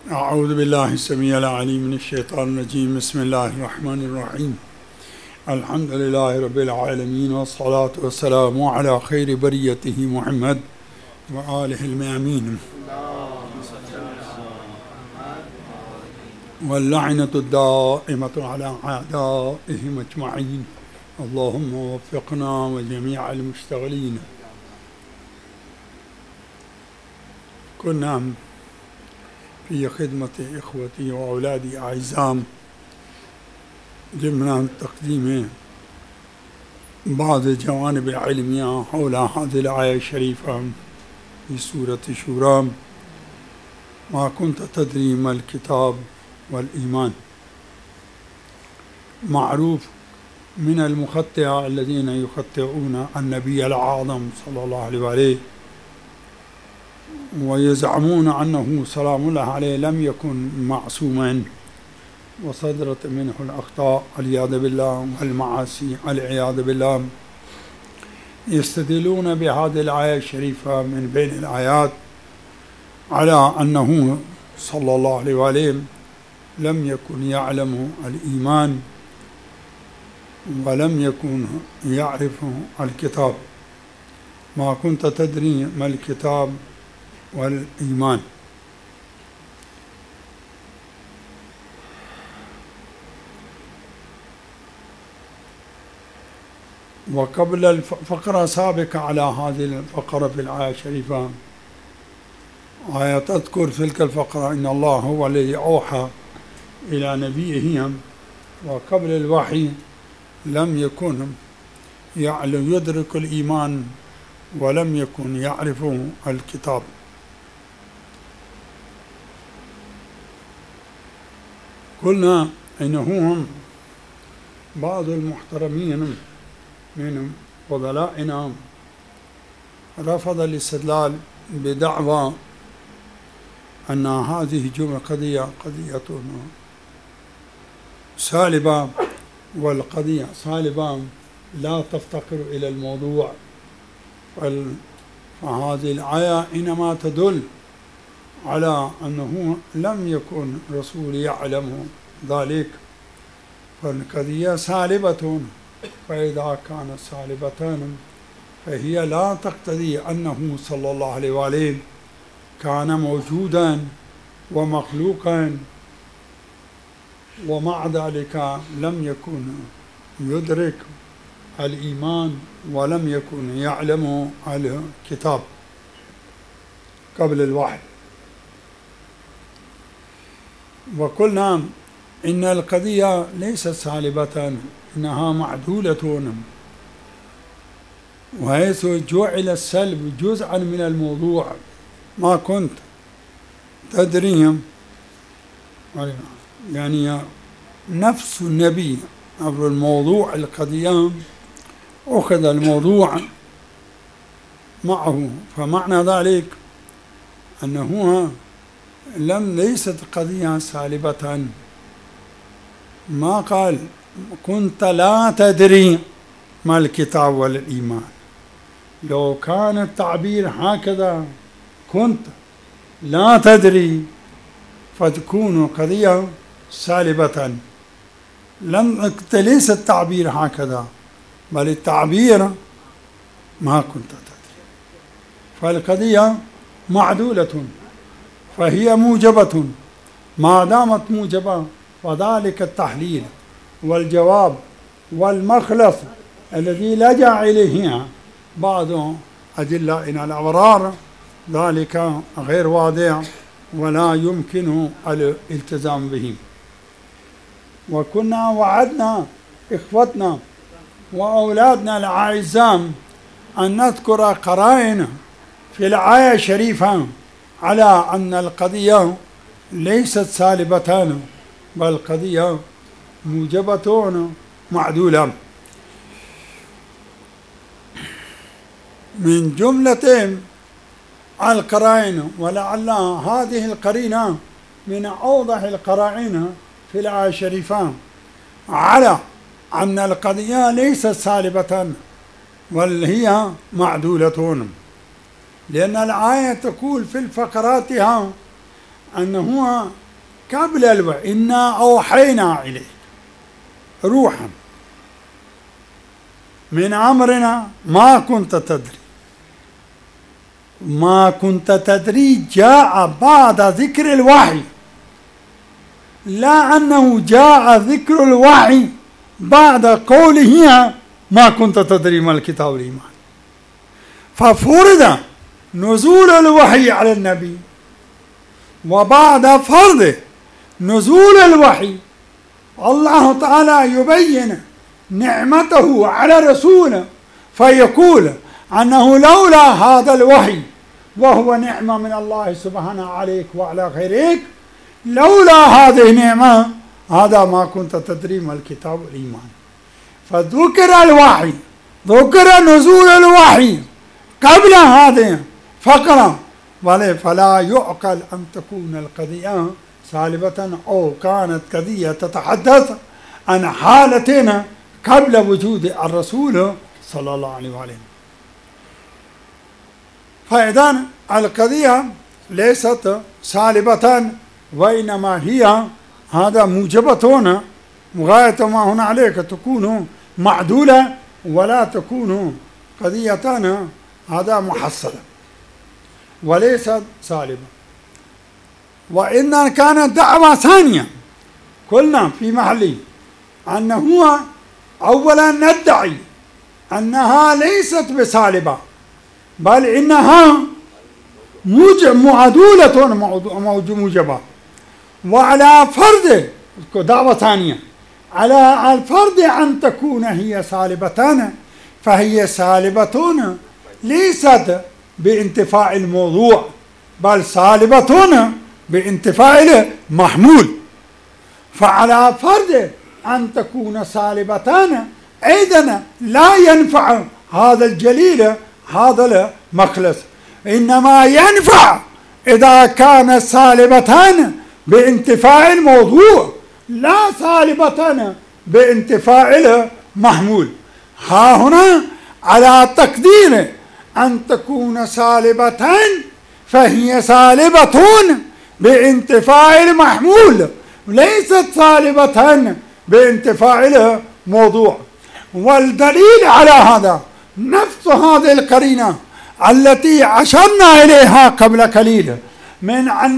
أعوذ بالله السميع العليم من الشيطان الرجيم. بسم الله الرحمن الرحيم. الحمد لله رب العالمين، والصلاة والسلام على خير بريته محمد وآله الميامين، واللعنة الدائمة على أعدائهم أجمعين. اللهم وفقنا وجميع المشتغلين. كنا في خدمة إخوتي وأولادي أعزام ضمن تقديم بعض الجوانب العلمية حول هذه الآية الشريفة في سورة الشورى. ما كنت تدري ما الكتاب والإيمان. معروف من المخطئة الذين يخطئون النبي الأعظم صلى الله عليه وآله ويزعمون أنه سلام الله عليه لم يكن معصوما، وصدرت منه الأخطاء والعياذ بالله والمعاصي والعياذ بالله. يستدلون بهذه الآية الشريفة من بين الآيات على أنه صلى الله عليه وآله لم يكن يعلم الإيمان ولم يكن يعرف الكتاب. ما كنت تدري ما الكتاب والإيمان. وقبل الفقرة سابقة على هذه الفقرة في الآية الشريفة آية تذكر في تلك الفقرة إن الله هو الذي أوحى إلى نبيه، وقبل الوحي لم يكن يدرك الإيمان ولم يكن يعرف الكتاب. قلنا إنهم بعض المحترمين من فضلائنا رفض الاستدلال بدعوى أن هذه الجملة قضية سالبة، والقضية سالبة لا تفتقر إلى الموضوع. فهذه الآية إنما تدل على أنه لم يكن رسول يعلم ذلك، فالقضية سالبة. فإذا كانت سالبة فهي لا تقتضي أنه صلى الله عليه وآله كان موجودا ومخلوقا ومع ذلك لم يكن يدرك الإيمان ولم يكن يعلم الكتاب قبل الوحي. وقلنا إن القضية ليست سالبة، إنها معدولة، وحيث جعل السلب جزءا من الموضوع. ما كنت تدري يعني نفس النبي أو الموضوع القضية أخذ الموضوع معه، فمعنى ذلك أنه ليست قضية سالبة. ما قال كنت لا تدري ما الكتاب والإيمان. لو كان التعبير هكذا كنت لا تدري فتكون قضية سالبة. ليس التعبير هكذا، بل التعبير ما كنت تدري. فالقضية معدولة، فهي موجبة. ما دامت موجبة فذلك التحليل والجواب والمخلص الذي لجأ إليه بعض أدلائنا الأبرار ذلك غير واضح ولا يمكن الالتزام به. وكنا وعدنا إخوتنا وأولادنا الأعزاء أن نذكر قرائن في الآية الشريفة على أن القضية ليست سالبة، بل قضية موجبة معدولة. من جملة القرائن، ولعل هذه القرينة من أوضح القرائن في الآية الشريفة على أن القضية ليست سالبة بل هي معدولة، لأن الآية تقول في فقراتها أنه قبل الوحي إنا أوحينا إليك روحا من أمرنا ما كنت تدري جاء بعد ذكر الوحي، لا أنه جاء ذكر الوحي بعد قوله ما كنت تدري ما الكتاب والإيمان. ففرض نزول الوحي على النبي، وبعد فرض نزول الوحي الله تعالى يبين نعمته على رسوله، فيقول أنه لولا هذا الوحي وهو نعمة من الله سبحانه عليك وعلى غيرك، لولا هذه النعمة هذا ما كنت تدري ما الكتاب والإيمان. فذكر الوحي، ذكر نزول الوحي قبل هذه فقرة، فلا يعقل أن تكون القضية سالبة أو كانت قضية تتحدث عن حالتين قبل وجود الرسول صلى الله عليه وسلم. فإذا القضية ليست سالبة، وإنما هي هذا موجبة غاية ما هنا عليك تكون معدولة ولا تكون قضية هذا محصلة وليست سالبة. وإن كانت دعوة ثانية قلنا في محله أنه أولا ندعي أنها ليست بسالبة، بل إنها معدولة موجبة. وعلى فرض دعوة ثانية على الفرض أن تكون هي سالبة، فهي سالبة ليست بانتفاع الموضوع، بل سالبة بانتفاع المحمول. فعلى فرض أن تكون سالبتان أيضا لا ينفع هذا الجليل هذا المخلص، إنما ينفع إذا كانت سالبتان بانتفاع الموضوع لا سالبتان بانتفاع المحمول. ها هنا على تقدير أن تكون سالبتان فهي سالبة بانتفاع المحمول، ليست سالبة بانتفاع الموضوع. والدليل على هذا نفس هذه القرينة التي أشرنا إليها قبل قليل من أن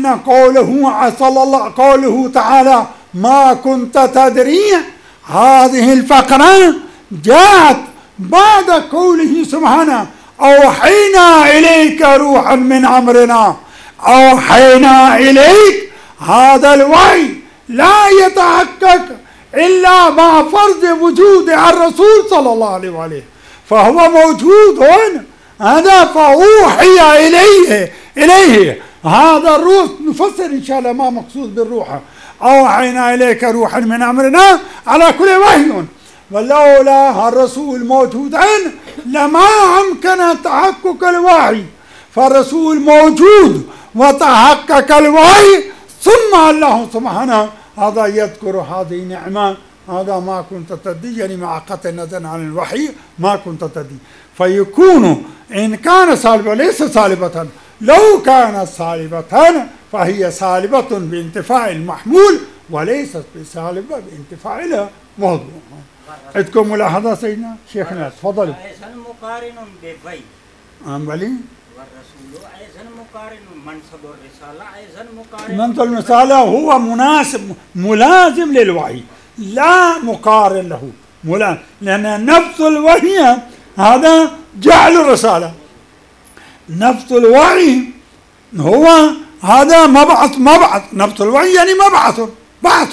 قوله تعالى ما كنت تدري، هذه الفقرة جاءت بعد قوله سبحانه أوحينا إليك روحا من أمرنا. أوحينا إليك، هذا الوحي لا يتحقق إلا مع فرض وجود الرسول صلى الله عليه وآله، فهو موجود هنا هذا فأوحي إليه هذا الروح. نفسر إن شاء الله ما مقصود بالروح. أوحينا إليك روحا من أمرنا على كل وحي، ولولا الرسول موجودين لما أمكن تحقق الوحي، فالرسول موجود وتحقق الوحي، ثم الله سبحانه هذا يذكر هذه نعمة هذا ما كنت تدري، يعني مع قطع النظر عن الوحي ما كنت تدري. فيكون إن كان سالبا ليس سالبة، لو كانت سالبة فهي سالبة بانتفاع المحمول وليست بسالبة بانتفاع الموضوع. عندكم ملاحظة سيدنا شيخنا؟ تفضلوا. أيضا مقارن بفي أمبلي والرسول أيضا مقارن منصب الرسالة أيضا مقارن. منصب الرسالة هو مناسب ملازم للوحي، لا مقارن له، ملازم، لأن نفس الوحي هذا جعل الرسالة، نفس الوحي هو هذا مبعث، نفس الوحي يعني بعث،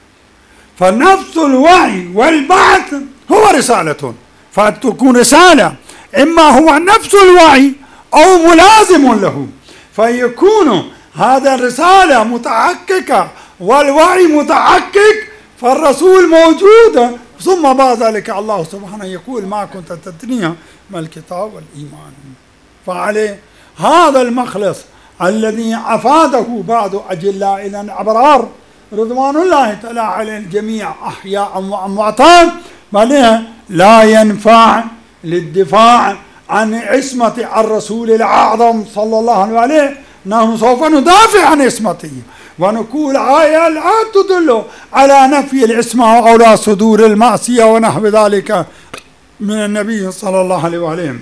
فنفس الوحي والبعث هو رسالة، فتكون رسالة إما هو نفس الوحي أو ملازم له، فيكون هذا الرسالة متحققة والوحي متحقق، فالرسول موجود، ثم بعد ذلك الله سبحانه يقول ما كنت تدري ما الكتاب والإيمان. فعليه هذا المخلص الذي أفاده بعض أجلاء الأبرار رضوان الله تعالى على الجميع أحياء وأمواتا، بل لا ينفع للدفاع عن عصمة الرسول الأعظم صلى الله عليه نحن سوف ندافع عن عصمته ونقول آية لا تدل على نفي العصمة أو لا صدور المعصية ونحو ذلك من النبي صلى الله عليه وسلم.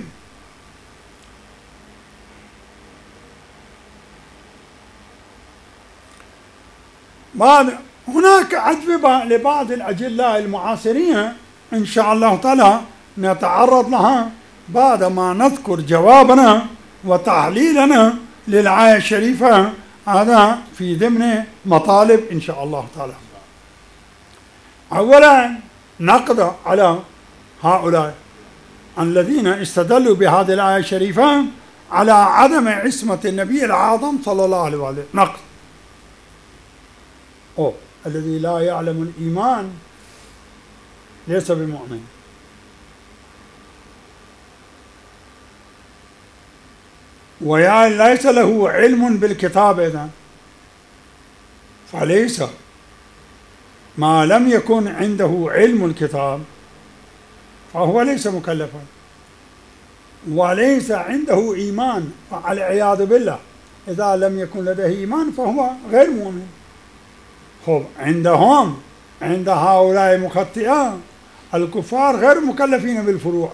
هناك أجوبة لبعض الأجلاء المعاصرين إن شاء الله تعالى نتعرض لها بعد ما نذكر جوابنا وتحليلنا للآية الشريفة، هذا في ضمن مطالب إن شاء الله تعالى. أولا نقض على هؤلاء الذين استدلوا بهذه الآية الشريفة على عدم عصمة النبي الأعظم صلى الله عليه وسلم. نقض الذي لا يعلم الإيمان ليس بمؤمن. وليس له علم بالكتاب إذن فليس، ما لم يكن عنده علم الكتاب فهو ليس مكلفا، وليس عنده إيمان والعياذ بالله، إذا لم يكن لديه إيمان فهو غير مؤمن. عند هؤلاء المخطئين الكفار غير مكلفين بالفروع،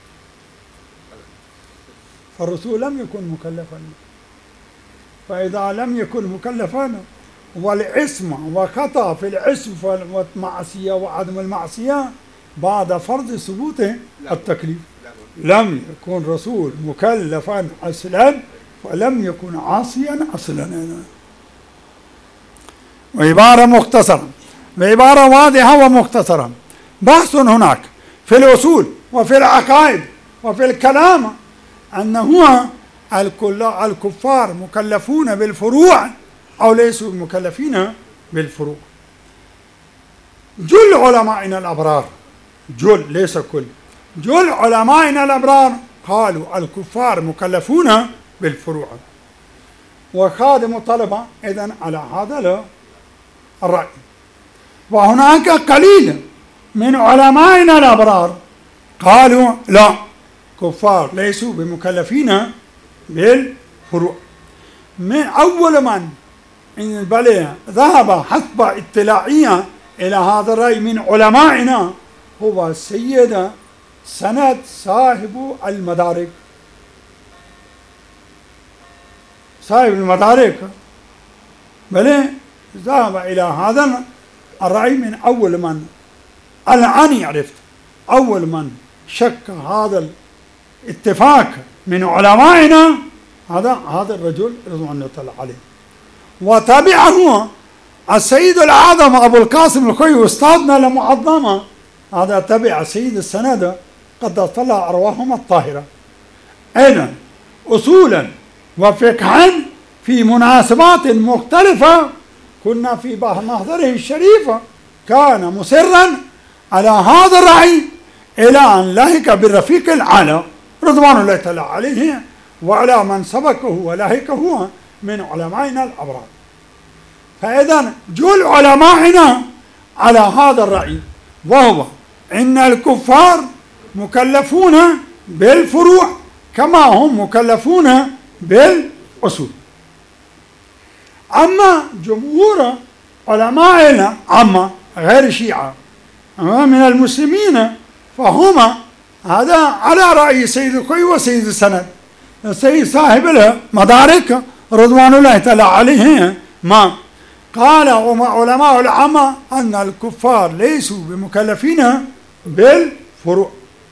فالرسول لم يكن مكلفا، فإذا لم يكن مكلفا والعصمة وخطأ في العصم والمعصية وعدم المعصية بعد فرض ثبوت التكليف، لم يكن رسول مكلفا أصلا ولم يكن عاصيا أصلا. وعبارة مختصرة، بعبارة واضحة ومختصرة، بحث هناك في الأصول وفي العقائد وفي الكلام أنه الكفار مكلفون بالفروع أو ليسوا مكلفين بالفروع. جل علمائنا الأبرار، جل ليس كل، جل علمائنا الأبرار قالوا الكفار مكلفون بالفروع، وخادم الطلبة إذن على هذا الرأي. وهناك قليل من علمائنا الأبرار قالوا لا، كفار ليسوا بمكلفين بالفروع. من أول من بل ذهب حسب اطلاعية إلى هذا الرأي من علمائنا هو السيد سند صاحب المدارك. صاحب المدارك بل ذهب إلى هذا الرأي من أول من، الآن عرفت أول من شك هذا الاتفاق من علمائنا هذا الرجل رضوان الله عليه، وتبعه السيد الأعظم أبو القاسم الخوئي أستاذنا المعظم، هذا تبع سيد السند قدس الله أرواحهم الطاهرة. إذن أصولا وفقها في مناسبات مختلفة كنا في محضره الشريف كان مصرا على هذا الرأي إلى أن لهك بالرفيق الأعلى رضوان الله تعالى عليه وعلى من سبقه ولهكه من علمائنا الأبرار. فإذا جل علمائنا على هذا الرأي، وهو إن الكفار مكلفون بالفروع كما هم مكلفون بالأصول. أما جمهور علمائنا أما غير الشيعة أما من المسلمين فهما هذا على رأي سيد الخوئي وسيد السند، السيد صاحب المدارك رضوان الله تعالى عليه ما قال علماء العامة أن الكفار ليسوا بمكلفين بالفروع.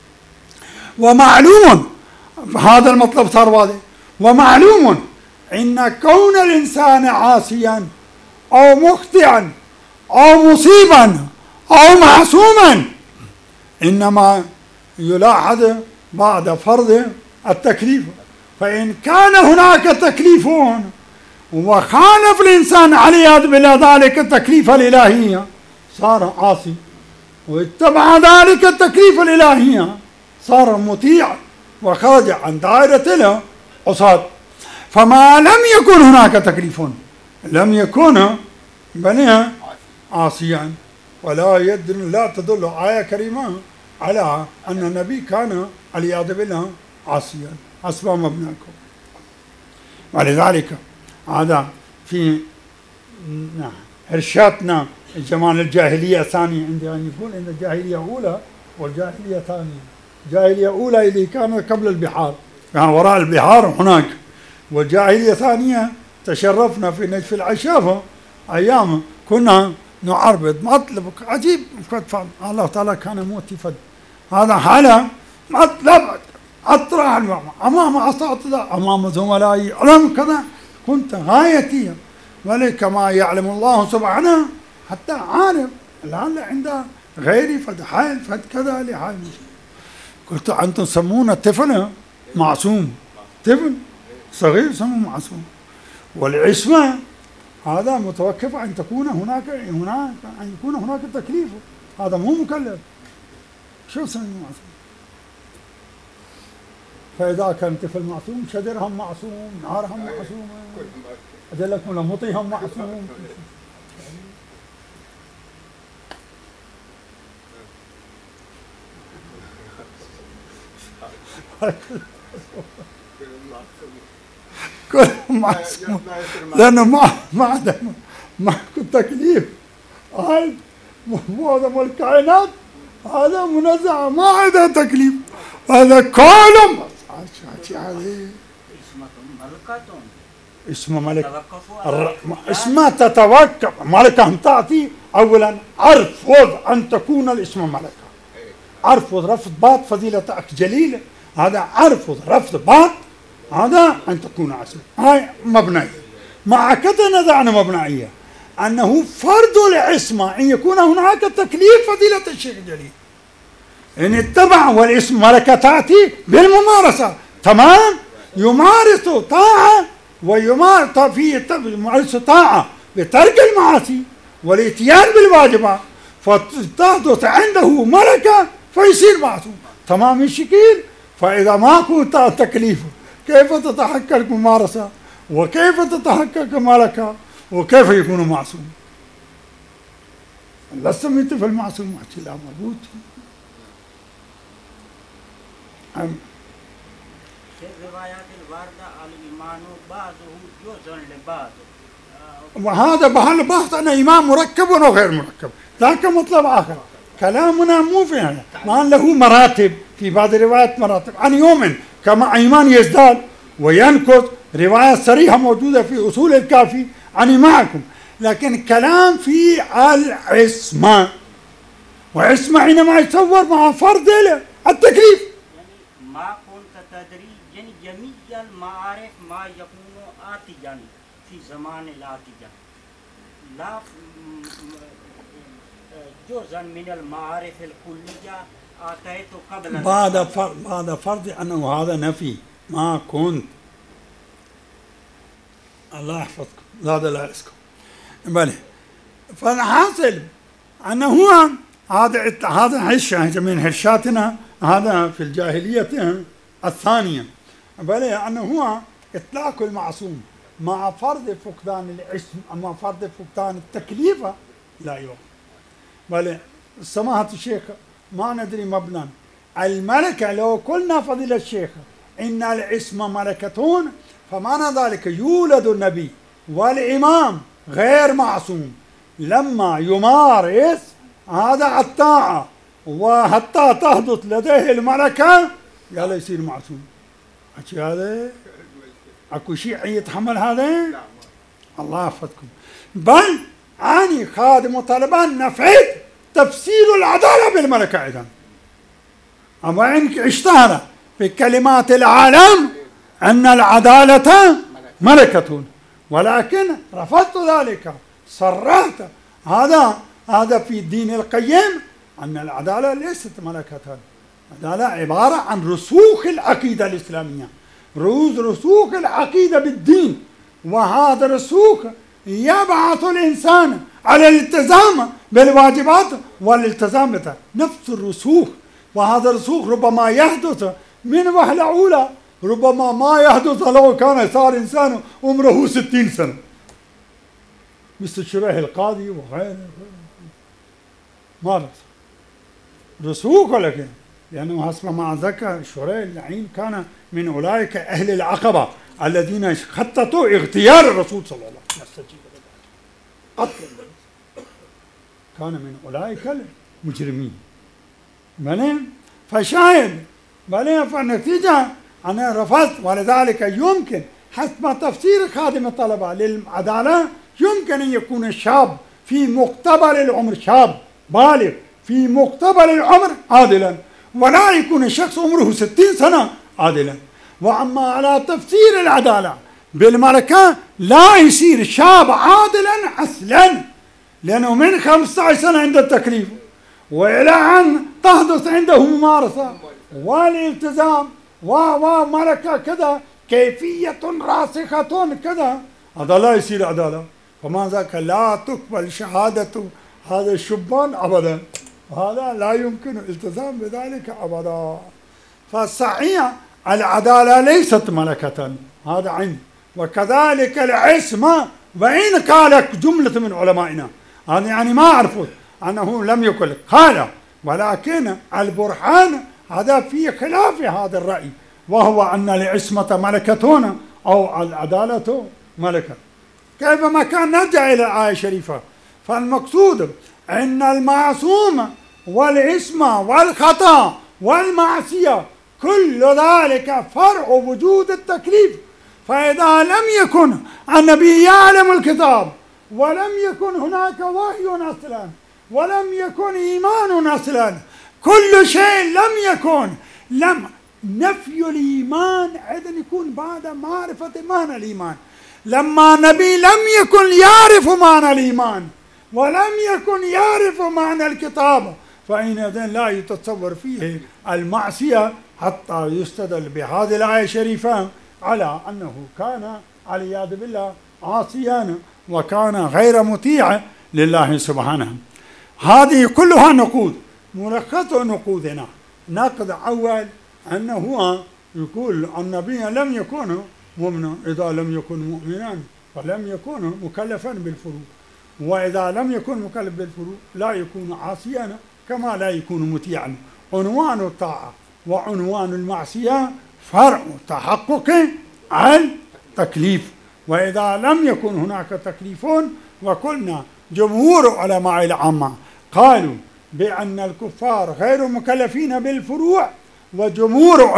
ومعلوم هذا المطلب صار واضح، ومعلوم إن كون الإنسان عاصيا أو مخطئا أو مصيبا أو معصوما إنما يلاحظ بعد فرض التكليف، فإن كان هناك تكليف وخالف الإنسان عليه بالله ذلك التكليف الإلهي صار عاصي، واتبع ذلك التكليف الإلهي صار مطيع وخرج عن دائرة العصاة. فما لم يكن هناك تكليف لم يكن بني عاصيا، لا تدل آية كريمة على أن النبي كان والعياذ بالله عاصيا حسب مبناكم. ولذلك هذا في إرشادنا الجمال الجاهلية ثانية، عندي أن يقول إن الجاهلية أولى والجاهلية ثانية. الجاهلية أولى اللي كانت قبل البحار، يعني وراء البحار هناك، والجاهلية ثانية تشرفنا في نجف العشافة أيام كنا نعربد مطلب عجيب. الله تعالى كان موتي فد هذا حالة مطلب أطرح أمام أساتذة أمام زملائي أمام كذا، كنت غايتي. ولكما يعلم الله سبحانه حتى عارف لعل عند غيري فد حال فد كذا لحال. قلت أنتم تسمون الطفل معصوم، طفل صغير سموه معصوم، والعصمة هذا متوقف أن تكون هناك أن يكون هناك تكليف، هذا مو مكلف. شو سموه معصوم؟ فإذا كان طفل معصوم شجرهم معصوم، نهارهم معصوم، أجلكم لمطيهم معصوم. كلهم معصوم لأنه ما عندهم تكليف. هاي معظم الكائنات هذا منزع ما عنده تكليف، هذا كلهم اسمه ملك. اسمه تتوقف ملكة تعطي أولا أرفض أن تكون الاسم ملكة، أرفض رفض بعض فضيلتك جليلة، هذا أرفض رفض بعض هذا أن تكون عسل. هاي مبنية. مع كذا نزعنا مبنية أنه فرض العصمة أن يكون هناك تكليف فضيلة الشيخ الجليل إن اتبع، والاسم ملكة تأتي بالممارسة. تمام، يمارس طاعة يمارس طاعة بترك المعاصي والاتيان بالواجبات، فتحدث عنده ملكة فيصير معصوم. تمام الشكل. فإذا ما كنت تكليفه كيف تتحقق الممارسة، وكيف تتحقق ملكة، وكيف يكون معصوم؟ لا سميت في المعصوم لا مربوط. في الروايات الواردة الإيمان بعضه جزء لبعض، وهذا بحث عن إيمان مركب وغير مركب، ذاك مطلب آخر. كلامنا مو في هذا، ما له مراتب. في بعض الروايات مراتب عن يوم كما إيمان يزداد وينقص، رواية صريحة موجودة في أصول الكافي عن معكم. لكن كلام في العصمة، وعصمة حينما يتصور مع فرض التكليف. يعني ما كنت تدري يعني جميع المعارف ما يكون آتيا في زمان الآتية، لا جزءا من المعارف الكلية آتيت قبل بعد فرض أنه هذا نفي ما كنت. الله يحفظكم زاد الله يسكم. بله فالحاصل أنه هو هذا هرشة من هرشاتنا، هذا في الجاهلية الثانية. بله أنه هو إطلاق المعصوم مع فرض فقدان الاسم، مع فرض فقدان التكليف لا يوم. بله سماحة الشيخ ما ندري مبنى الملكة. لو قلنا فضيلة الشيخ إن الاسم ملكتون، فمعنى ذلك يولد النبي والإمام غير معصوم لما يمارس هذا الطاعة وحتى تحدث لديه الملكة يلا يصير معصوم. هذا اكو شيء يتحمل هذا؟ الله يحفظكم. بل أني خادم طالبان نفيت تفسير العدالة بالملكة أيضا. أما إنك اشتهر في كلمات العالم أن العدالة ملكة، ولكن رفضت ذلك، صرحت هذا في الدين القيم أن العدالة ليست ملكة، العدالة عبارة عن رسوخ العقيدة الإسلامية، رسوخ العقيدة بالدين، وهذا الرسوخ يبعث الإنسان على الالتزام بالواجبات والالتزام بها نفس الرسوخ. وهذا الرسوخ ربما يحدث من وهلة أولى، ربما ما يحدث لو كان صار إنسان عمره 60 سنة مثل شريح القاضي وغيره. ما رسوخ، ولكن لأنه حسب ما ذكر شريح اللعين كان من أولئك أهل العقبة الذين خططوا اغتيال الرسول صلى الله عليه وسلم نستجيب لذلك كان من أولئك المجرمين. فشاهد فالنتيجة أنا رفضت، ولذلك يمكن حسب تفسير خادم الطلبة للعدالة يمكن أن يكون الشاب في مقتبل العمر، شاب بالغ في مقتبل العمر عادلا، ولا يكون الشخص عمره 60 سنة عادلا. وأما على تفسير العدالة بالملكة لا يصير شاب عادلا أصلا، لأنه من 15 سنة عند التكليف وإلى أن تحدث عنده ممارسة والالتزام وملكة كذا كيفية راسخة كذا، هذا لا يصير عدالة. فما ذاك لا تقبل شهادة هذا الشبان أبدا، هذا لا يمكن الالتزام بذلك أبدا. فالصحيح العدالة ليست ملكة، هذا عين. وكذلك العصمة، وإن قالت جملة من علمائنا، هذا يعني ما أعرفه أنه لم يقل قال، ولكن البرهان هذا في خلاف هذا الرأي، وهو أن العصمة ملكة أو العدالة ملكة. كيفما كان نرجع إلى الآية الشريفة، فالمقصود أن المعصوم والعصمة والخطأ والمعصية كل ذلك فرع وجود التكليف. فإذا لم يكن النبي يعلم الكتاب ولم يكن هناك وحي أصلا ولم يكن إيمان أصلا، كل شيء لم يكن، نفي الإيمان أيضا يكون بعد معرفة معنى الإيمان. لما النبي لم يكن يعرف معنى الإيمان ولم يكن يعرف معنى الكتاب، فإذن لا يتصور فيه المعصية، حتى يستدل بهذه الآية الشريفة على أنه كان والعياذ بالله عاصيا وكان غير مطيع لله سبحانه. هذه كلها نقود. ملخص نقودنا نقد أول أنه يقول النبي لم يكن مؤمنا، إذا لم يكن مؤمنا فلم يكن مكلفا بالفروض، وإذا لم يكن مكلف بالفروض لا يكون عاصيا كما لا يكون مطيعا. عنوان الطاعة وعنوان المعصية فرع تحقق التكليف، وإذا لم يكن هناك تكليف، وقلنا جمهور علماء العامة قالوا بأن الكفار غير مكلفين بالفروع، وجمهور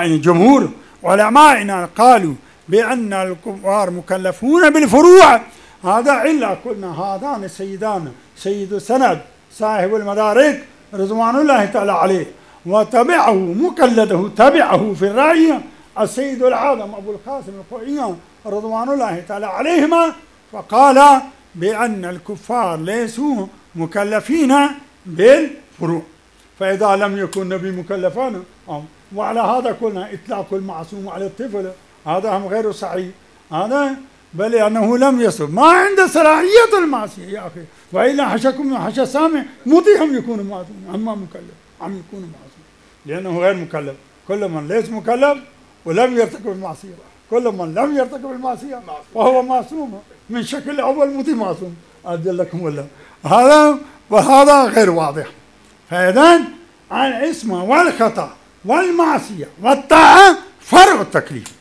علمائنا قالوا بأن الكفار مكلفون بالفروع. هذا إلا قلنا هذان السيدان، سيد السند صاحب المدارك رضوان الله تعالى عليه، وتبعه مقلده تبعه في الرأي السيد العظم أبو القاسم القوئي رضوان الله تعالى عليهما، فقال بأن الكفار ليسوا مكلفين بالفروع. فإذا لم يكن النبي مكلفا، وعلى هذا قلنا إطلاق المعصوم على الطفل هذا هم غير صحيح، هذا بل أنه لم يصل ما عنده صلاحية المعصية يا أخي، وإلا حشكم حش سامع مطيعهم يكون معصوم، أما مكلف عم يكون معصوم لأنه غير مكلف. كل من ليس مكلف ولم يرتكب المعصية، كل من لم يرتكب المعصية وهو معصوم من شكل أول مطيع معصوم. أجل لكم الله هذا، وهذا غير واضح. فإذا العصمة والخطأ والمعصية والطاعة فرع التكليف.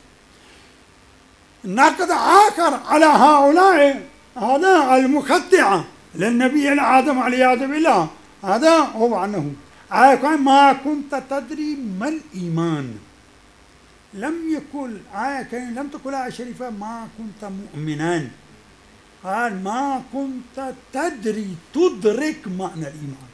نقد آخر على هؤلاء هذا المخدعة للنبي الآدم والعياذ بالله، هذا هو أنه ما كنت تدري ما الإيمان. لم يقل لم تقل آية شريفة ما كنت مؤمنا، قال ما كنت تدري تدرك معنى الإيمان.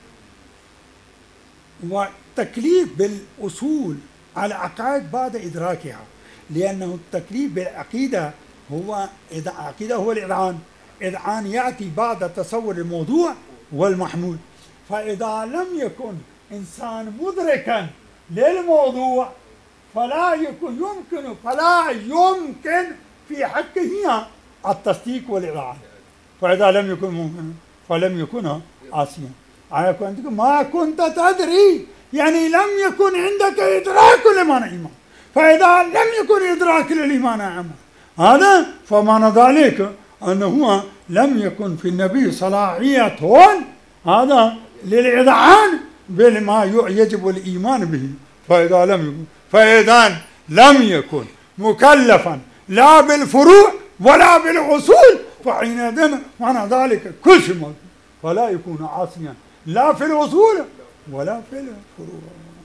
والتكليف بالأصول على العقائد بعد إدراكها، لأنه التكليف بالعقيدة هو العقيدة هو الإذعان يأتي بعد تصور الموضوع والمحمول. فإذا لم يكن إنسان مدركا للموضوع فلا يمكن في حقه التصديق والإذعان. فإذا لم يكن مؤمنا فلم يكن عاصيا. ما كنت تدري يعني لم يكن عندك إدراك لمعنى الإيمان. فإذا لم يكن إدراك للإيمان عامة هذا فمعنى ذلك أنه لم يكن في النبي صلاحية هذا للإذعان بما يجب الإيمان به. فإذا لم يكن مكلفا لا بالفروع ولا بالأصول، فحينئذ معنى ذلك كل شيء موجود، فلا يكون عاصيا لا في الأصول ولا في الفروع.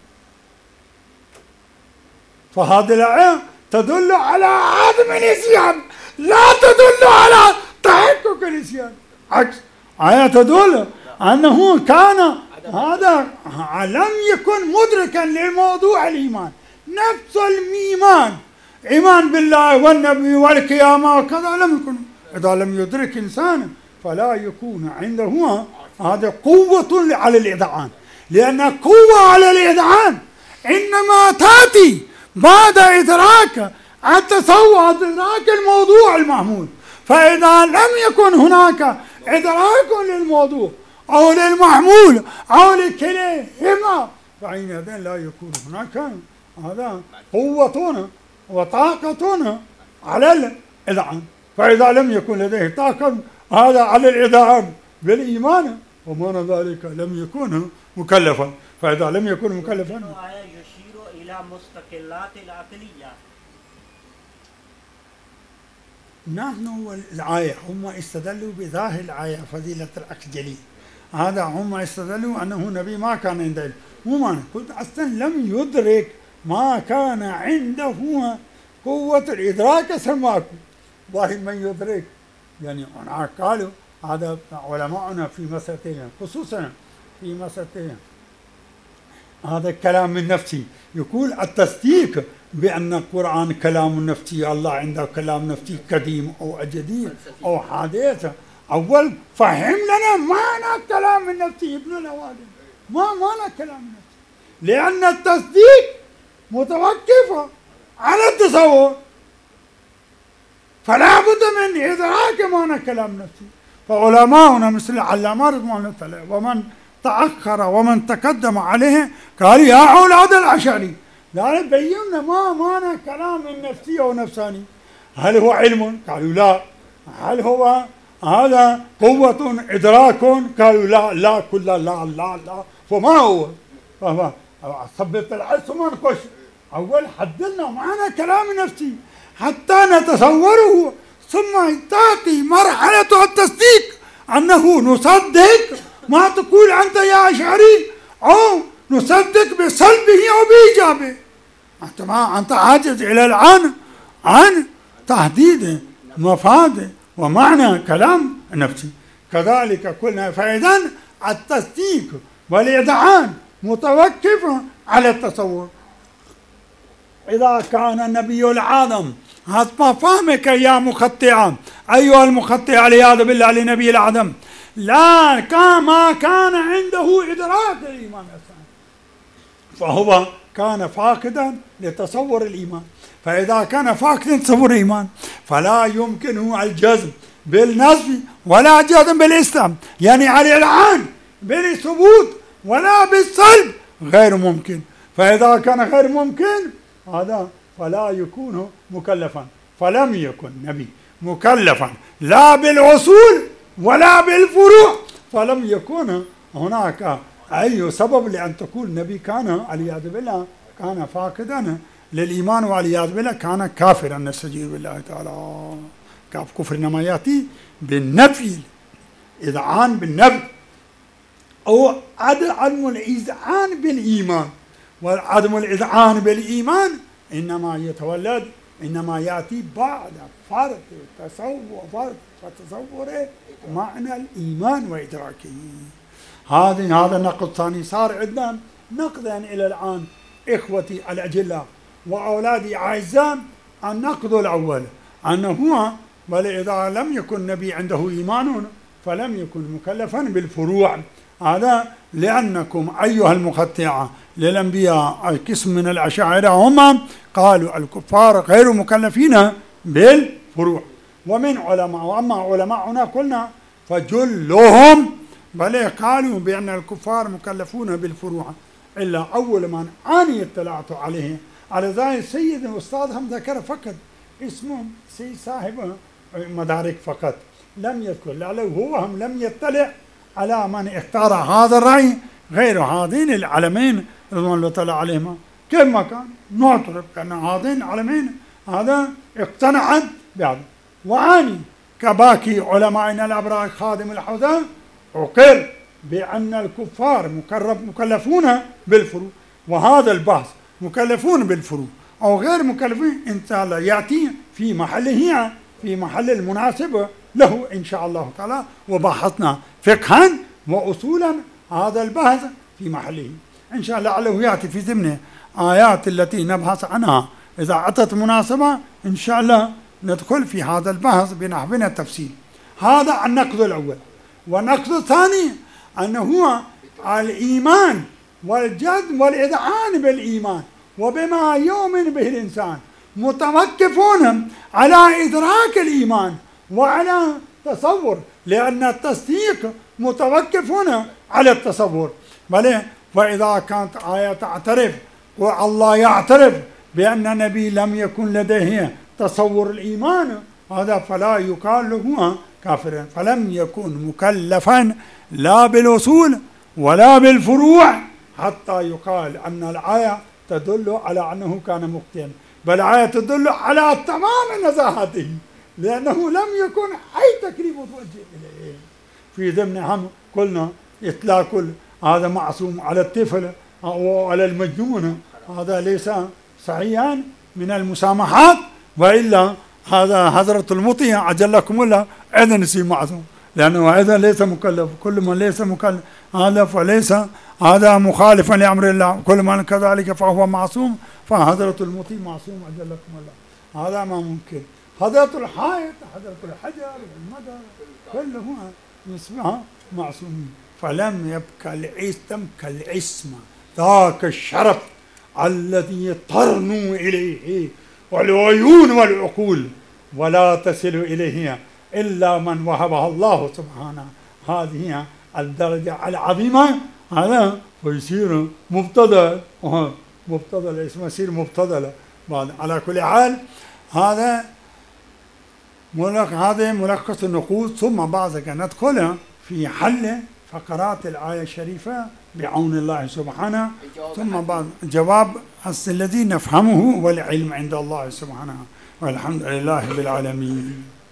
فهذه الآية تدل على عدم النسيان، لا تدل على تحقق النسيان، عكس آية تدل أنه كان هذا لم يكن مدركا للموضوع الإيمان، نفس الإيمان، إيمان بالله والنبي والقيامة وكذا، لم يكن. إذا لم يدرك إنسان فلا يكون عنده هذا قوة على الإذعان، لأن قوة على الإذعان إنما تأتي بعد إدراك التصور، إدراك الموضوع المحمول. فإذا لم يكن هناك إدراك للموضوع أو للمحمول أو لكليهما، فحينئذ لا يكون هناك هذا قوة وطاقة على الإذعان. فإذا لم يكن لديه طاقة هذا على الإذعان بالإيمان، ومعنى ذلك لم يكن مكلفا. فإذا لم يكن مكلفا يشير إلى مستقلات العقلية. نحن والآية هم استدلوا بظاهر الآية فضيلة الأخ جليل، هذا هم استدلوا أنه نبي ما كان عنده، مو معنى قلت أصلا لم يدرك ما كان عنده قوة الإدراك سماكم. والله من يدرك، يعني أنا قالوا هذا علماؤنا في مسألتين، خصوصا في مسألتين هذا الكلام من نفسي، يقول التصديق بأن القرآن كلام نفسي، الله عنده كلام نفسي قديم أو جديد أو حادث. أول فهم لنا معنى كلام النفسي ابن الأوادم، ما معنى كلام النفسي، لأن التصديق متوقف على التصور، فلا بد من إدراك معنى كلام نفسي. فعلماؤنا مثل العلامة رضوان الله ومن تأخر ومن تقدم عليه قال يا أولاد الأشعري، لا بينا ما معنى كلام النفسي أو نفساني، هل هو علم؟ قالوا لا. هل هو هذا قوة إدراك؟ قالوا لا لا كل لا لا لا. فما هو؟ ثبت العرس ما نقش. أول حددنا معنى كلام نفسي حتى نتصوره، ثم تأتي مرحلة التصديق أنه نصدق ما تقول أنت يا أشعري، أو نصدق بسلبه أو بإيجابه. أنت عاجز إلى الآن عن تحديد مفاد ومعنى كلام نفسي. كذلك قلنا فإذا التصديق والإذعان متوقف على التصور. إذا كان النبي العظم حسب فهمك يا مخطئا أيها المخطئ والعياذ بالله لنبي العظم، لا ما كان عنده إدراك الإيمان الثاني، فهو كان فاقدا لتصور الإيمان. فإذا كان فاقدا لتصور الإيمان فلا يمكنه الجزم بالنصب ولا جزم بالإسلام، يعني على الآن بالثبوت ولا بالسلب غير ممكن. فإذا كان غير ممكن هذا فلا يكون مكلفا، فلم يكن نبي مكلفا لا بالأصول ولا بالفروع، فلم يكن هناك أي سبب لأن تقول نبي كان والعياذ بالله كان فاقدا للإيمان والعياذ بالله كان كافرا، نستجيب بالله تعالى. كفر إنما يأتي بالنفي، إذعان بالنفي، أو عدم الإذعان بالإيمان. وعدم الإذعان بالإيمان إنما يتولد، إنما يأتي بعد فرق تصور معنى الإيمان وإدراكه. هذا النقد الثاني. صار عندنا نقدان إلى الآن إخوتي الأجلاء وأولادي أعزاء. النقد الأول أنه هو بل إذا لم يكن نبي عنده إيمان فلم يكن مكلفا بالفروع. هذا لأنكم أيها المخطئة للأنبياء قسم من الأشاعرة هم قالوا الكفار غير مكلفين بالفروع، ومن علماء، وأما علماؤنا قلنا فجلهم بل قالوا بأن الكفار مكلفون بالفروع، إلا أول من أنا اطلعت عليه على ذلك سيد الأستاذ هم ذكر فقط اسمه سيد صاحب مدارك فقط، لم يذكر لعله هو هم لم يطلع على من اختار هذا الرأي غير هذين العلمين رضوان الله تعالى عليهما. كما كان نعترف أن هذين العلمين هذا اقتنعت بهذا. وعاني كباقي علمائنا الأبرار خادم الحوزة أقر بأن الكفار مكلفون بالفروع، وهذا البحث مكلفون بالفروع أو غير مكلفين إن شاء الله يأتي في محله، في محل المناسب له إن شاء الله تعالى. وبحثنا فقها وأصولا هذا البحث في محله إن شاء الله، لعله يأتي في ضمن آيات التي نبحث عنها إذا أتت مناسبة إن شاء الله ندخل في هذا البحث بنحونا التفصيل. هذا النقد الأول. والنقد الثاني أنه هو الإيمان والجد والإذعان بالإيمان وبما يؤمن به الإنسان متوقفون على إدراك الإيمان وعلى تصور، لأن التصديق متوقفون على التصور. بل وإذا كانت آية تعترف والله يعترف بأن النبي لم يكن لديه تصور الإيمان، هذا فلا يقال له كافرا. فلم يكن مكلفا لا بالأصول ولا بالفروع حتى يقال أن الآية تدل على أنه كان مخطئا، بل الآية تدل على تمام نزاهته، لأنه لم يكن أي تكليف متوجه إليه. في ضمنهم قلنا إطلاق هذا معصوم على الطفل أو على المجنون، هذا ليس صحيحا من المسامحات، وإلا هذا حضرة المطيع عجلكم الله أيضا يصير معصوم، لأنه أيضا ليس مكلف. كل من ليس مكلف هذا فليس هذا مخالفا لأمر الله، كل من كذلك فهو معصوم، فحضرة المطيع معصوم عجلكم الله. هذا ما ممكن. حضرة الحائط حضرة الحجر والمدر كلهم يسمى معصومين. فلم يبقى العصمة كالعصمة ذاك الشرف الذي ترنو إليه والعيون والعقول ولا تصل إليه إلا من وهبها الله سبحانه هذه الدرجة العظيمة. هذا فيصير مبتدأ، مبتدأ الاسم يصير مبتدأ بعد. على كل حال هذا ملخص النقود، ثم بعد ذلك ندخل في حل فقرات الآية الشريفة بعون الله سبحانه، ثم بعد جواب الذي نفهمه والعلم عند الله سبحانه، والحمد لله بالعالمين.